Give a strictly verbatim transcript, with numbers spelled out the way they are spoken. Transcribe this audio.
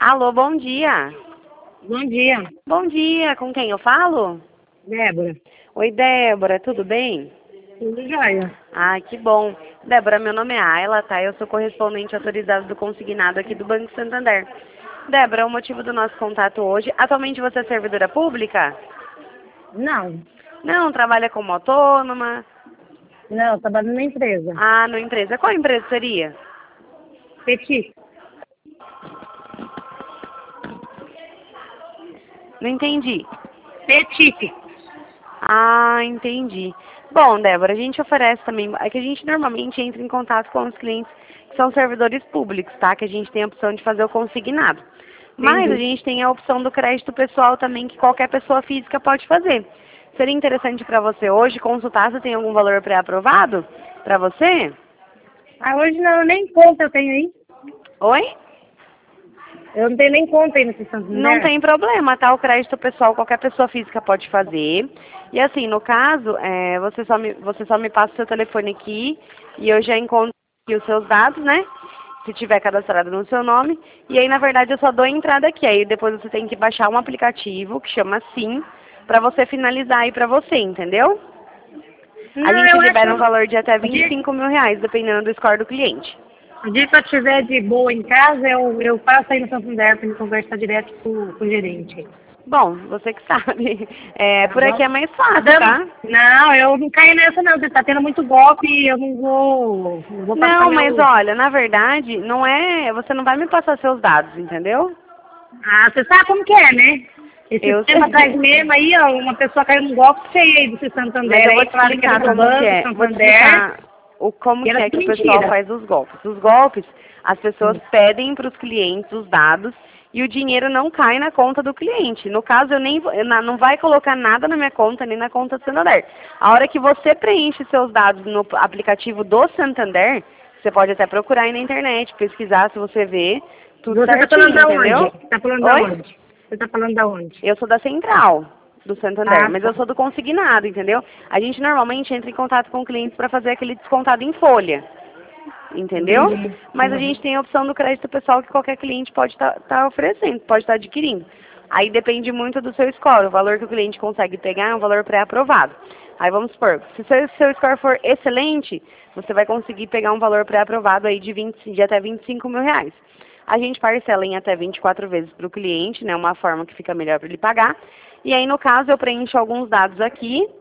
Alô, bom dia. Bom dia, Bom dia, com quem eu falo? Débora. Oi, Débora, tudo bem? Tudo jóia. Ah, que bom. Débora, meu nome é Ayla, tá? Eu sou correspondente autorizada do consignado aqui do Banco Santander. Débora, o motivo do nosso contato hoje, atualmente você é servidora pública? Não, Não, trabalha como autônoma? não, eu trabalho numa empresa. Ah, no empresa. Qual empresa seria? Petit. Não entendi. Petit. Ah, entendi. Bom, Débora, a gente oferece também, é que a gente normalmente entra em contato com os clientes que são servidores públicos, tá? Que a gente tem a opção de fazer o consignado. Mas a Entendi. gente tem a opção do crédito pessoal também, que qualquer pessoa física pode fazer. Seria interessante para você hoje consultar se tem algum valor pré-aprovado para você? Ah, hoje não, nem conta eu tenho aí. Oi? Eu não tenho nem conta aí nesse Não Santander. tem problema, tá? O crédito pessoal qualquer pessoa física pode fazer. E assim, no caso, é, você, só me, você só me passa o seu telefone aqui e eu já encontro aqui os seus dados, né? Se tiver cadastrado no seu nome. E aí, na verdade, eu só dou a entrada aqui. Aí depois você tem que baixar um aplicativo que chama Sim, pra você finalizar aí pra você, entendeu? A Não, gente eu libera um acho. valor de até O vinte e dia, cinco mil reais, dependendo do score do cliente. o dia que eu estiver de boa em casa, eu, eu passo aí no Santander para me conversar direto com, com o gerente. Bom, você que sabe. É, Tá por aqui bom? é mais fácil, Dama, tá? não, eu não caio nessa não. Você tá tendo muito golpe e eu não vou. Não vou passar Não, mas meu. olha, na verdade, não é. Você não vai me passar seus dados, entendeu? Ah, você sabe como que é, né? Esse Eu tempo atrás sei. mesmo aí, ó, uma pessoa caiu num golpe feio aí desse Mas Santander eu vou aí, te falaram que era explicar do como que banco, é. Vou te Santander, explicar o, como e que era é que tudo o pessoal mentira. faz os golpes. Os golpes, as pessoas Hum. pedem para os clientes os dados e o dinheiro não cai na conta do cliente. No caso, eu nem vou- eu na- não vai colocar nada na minha conta, nem na conta do Santander. A hora que você preenche seus dados no aplicativo do Santander, você pode até procurar aí na internet, pesquisar se você vê tudo Você tá falando certinho, da onde? entendeu? Você tá falando da Oi? onde? Você tá falando da onde? Eu sou da central do Santander, Ah, mas tá. eu sou do consignado, entendeu? A gente normalmente entra em contato com clientes para fazer aquele descontado em folha, entendeu? Entendi. Mas a gente Uhum. tem a opção do crédito pessoal que qualquer cliente pode estar oferecendo, pode estar adquirindo. Aí depende muito do seu score, o valor que o cliente consegue pegar é um valor pré-aprovado. Aí vamos supor, se o seu, seu score for excelente, você vai conseguir pegar um valor pré-aprovado aí de, vinte, de até vinte e cinco mil reais. A gente parcela em até vinte e quatro vezes para o cliente, né? Uma forma que fica melhor para ele pagar. E aí, no caso, eu preencho alguns dados aqui